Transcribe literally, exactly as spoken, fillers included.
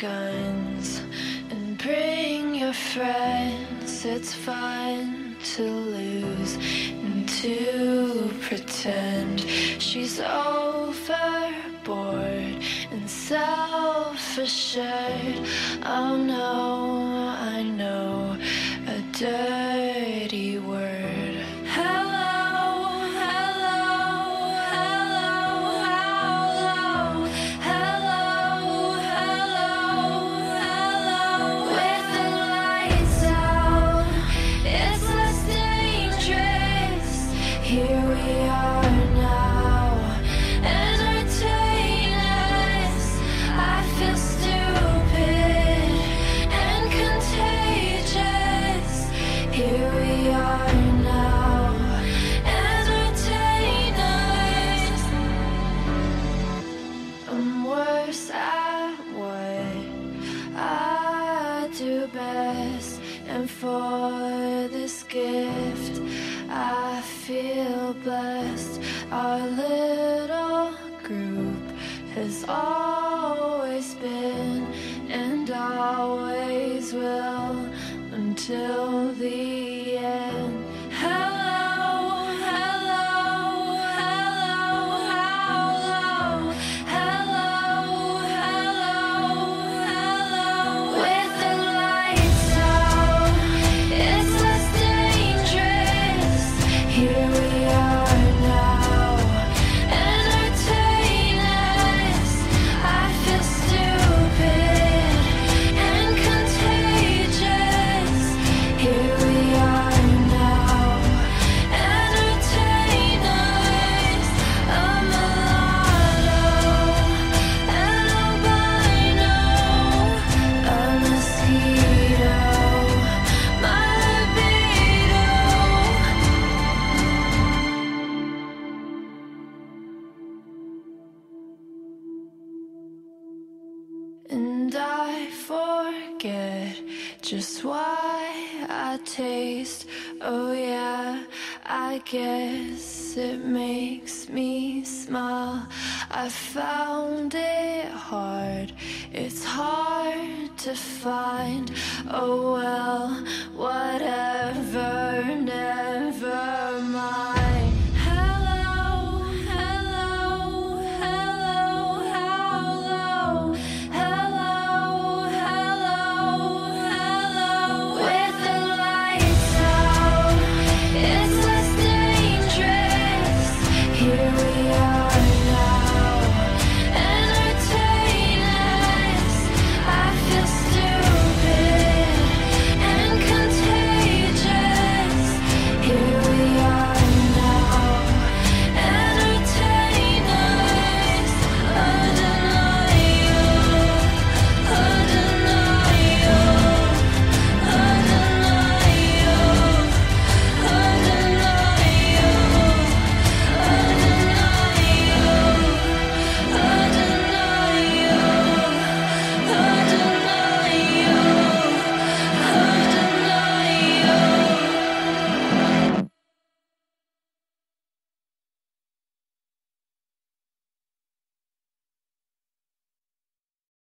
guns and bring your friends. It's fun to lose and to pretend she's overboard and self-assured. Oh no, I know a dirty word. Hello, hello, hello, hello, hello, hello, hello. With the lights out, it's less dangerous. Here we are now, entertain us. I feel stupid and contagious. Here we are now, entertain us. I'm worse at what I do best, and for this gift I feel blessed. Our little group has always been and always will until the end. Hello, hello, hello, hello, hello, hello, hello. With the lights out, it's less dangerous. Here we are now, entertain us. I feel stupid and contagious. Here we are now, entertain us. I'm a mulatto, an albino, a mosquito, my libido. And I forget just why I taste. Oh yeah, I guess it makes me smile. I found it hard, it's hard to find. Oh well, whatever, never